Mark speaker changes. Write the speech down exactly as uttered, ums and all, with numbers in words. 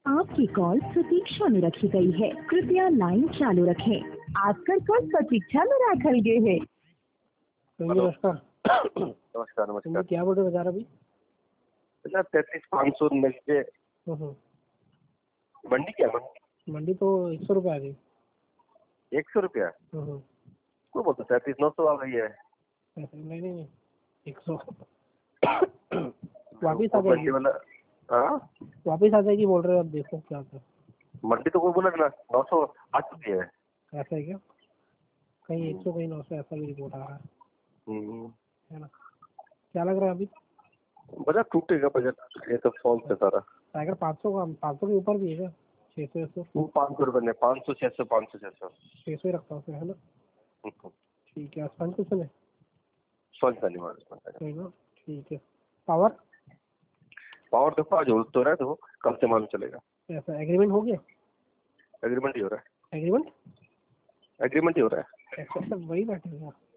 Speaker 1: आपकी कॉल प्रतीक्षा में रखी गई है, कृपया लाइन चालू रखें। आपका कॉल प्रतीक्षा में रखल गए है।
Speaker 2: नमस्कार।
Speaker 3: नमस्कार नमस्कार।
Speaker 2: क्या बोल रहे हो अभी?
Speaker 3: भैया तैतीस पाँच सौ मिल के मंडी क्या मंडी
Speaker 2: मंडी तो एक सौ रुपये आ गई।
Speaker 3: एक सौ रुपया कोई बोलते तैतीस नौ सौ आ गई है।
Speaker 2: नहीं नहीं एक सौ वापिस आ जाएगी
Speaker 3: वाला। हाँ
Speaker 2: वापिस आ जाएगी बोल रहे हो। अब देखो क्या होता है।
Speaker 3: मंडी तो कोई बोला ना नौ सौ आ चुकी है।
Speaker 2: ऐसा है क्या? कहीं एक सौ कहीं नौ सौ ऐसा भी रिपोर्ट आ रहा है है ना? क्या लग रहा है अभी?
Speaker 3: बजट टूटेगा बजट ये सब फॉल्स है सारा।
Speaker 2: अगर पाँच सौ का पाँच सौ के ऊपर भी है क्या? छः सौ एक सौ
Speaker 3: पाँच सौ रुपये नहीं पाँच सौ छः सौ पाँच सौ छः सौ
Speaker 2: छः सौ ही रखता हूँ है ना? ठीक है। स्पंज कुछ है?
Speaker 3: स्पंज का नहीं मालूम।
Speaker 2: ठीक है। पावर
Speaker 3: पावर देखो आज उल्ट तो रहा है तो कल से मालूम चलेगा।
Speaker 2: ऐसा एग्रीमेंट हो गया?
Speaker 3: एग्रीमेंट ही हो रहा है।
Speaker 2: एग्रीमेंट
Speaker 3: एग्रीमेंट ही हो रहा है।
Speaker 2: ऐसा वही बैठे